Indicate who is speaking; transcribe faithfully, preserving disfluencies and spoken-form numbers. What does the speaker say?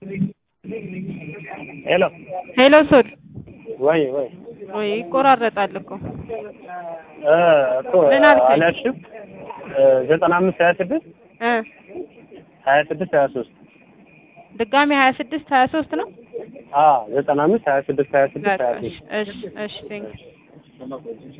Speaker 1: ሄሎ
Speaker 2: ሄሎ ሶል
Speaker 1: ወይ ወይ
Speaker 2: ወይ ይቆራረጣል እኮ
Speaker 1: እ እኮ
Speaker 2: ምን አልከኝ?
Speaker 1: አላልሽም ዘጠና አምስት ሀያ ስድስት
Speaker 2: እ
Speaker 1: ሀያ ስድስት ሀያ ሶስት
Speaker 2: ድጋሚ ሀያ ስድስት ሀያ ሶስት ነው።
Speaker 1: አዎ ዘጠና አምስት ሀያ ስድስት ሀያ ስድስት ሀያ
Speaker 2: እሺ
Speaker 1: ሶስት
Speaker 2: እሺ እሺ ቴንክ